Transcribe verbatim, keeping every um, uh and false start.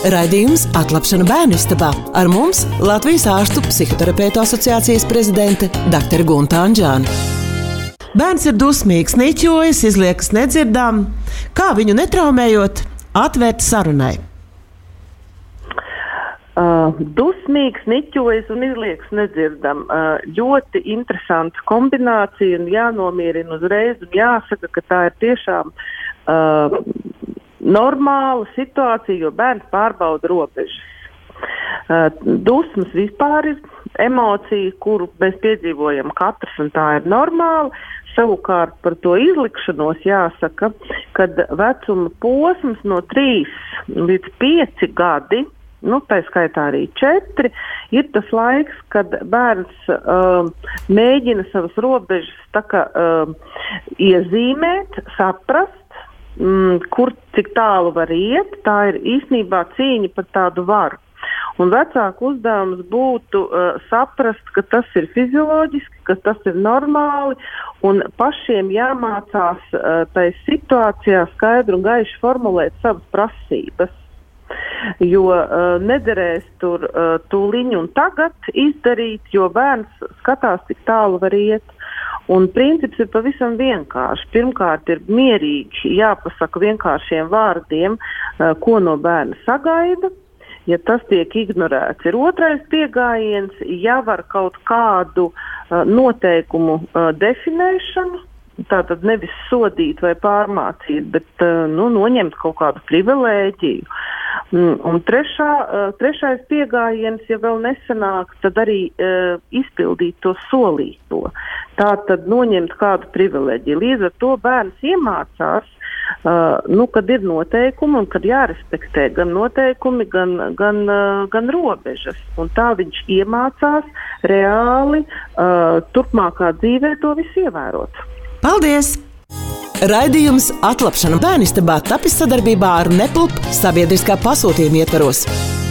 Raidījums Atlapšana bērnistabā. Ar mums Latvijas ārstu psihoterapeitu asociācijas prezidente dr. Gunta Anģāne. Bērns ir dusmīgs, niķojas, izliekas nedzirdām. Kā viņu netraumējot, atvērt sarunai? Uh, dusmīgs, niķojas un izliekas nedzirdam. Uh, ļoti interesanta kombinācija un jānomierina uzreiz un jāsaka, ka tā ir tiešām uh, normāla situācija, jo bērns pārbauda robežas. Uh, dusmas vispār ir emocija, kuru mēs piedzīvojam katrs, un tā ir normāla. Savukārt par to izlikšanos jāsaka, kad vecuma posms no trīs līdz pieci gadi, nu, tā skaitā arī četri, ir tas laiks, kad bērns uh, mēģina savas robežas tā kā uh, iezīmēt, saprast, mm, kur cik tālu var iet. Tā ir īstenībā cīņa par tādu varu. Un vecāku uzdevums būtu uh, saprast, ka tas ir fizioloģiski, ka tas ir normāli, un pašiem jāmācās uh, tai situācijā skaidri un gaiši formulēt savas prasības. Jo uh, nederēs tur uh, tūliņu un tagad izdarīt, jo bērns skatās, cik tālu var iet. Un princips ir pavisam vienkārši. Pirmkārt ir mierīgi jāpasaka vienkāršiem vārdiem, uh, ko no bērna sagaida. Ja tas tiek ignorēts, ir otrais pieejams, ja var kaut kādu uh, noteikumu uh, definēšanu, tātad nevis sodīt vai pārmācīt, bet uh, nu, noņemt kaut kādu privilēģiju. Mm, un trešā, uh, trešais pieejams, ja vēl nesanāk, tad arī uh, izpildīt to solīto. Tātad noņemt kādu privilēģiju. Līdz ar to bērns iemācās, Uh, nu, kad ir noteikumi un kad jārespektē gan noteikumi, gan, gan, uh, gan robežas. Un tā viņš iemācās reāli uh, turpmākā dzīvē to visu ievērot. Paldies! Raidījums Atlapšana bērnistabā tapis sadarbībā ar Neplup sabiedriskā pasūtījuma ietvaros.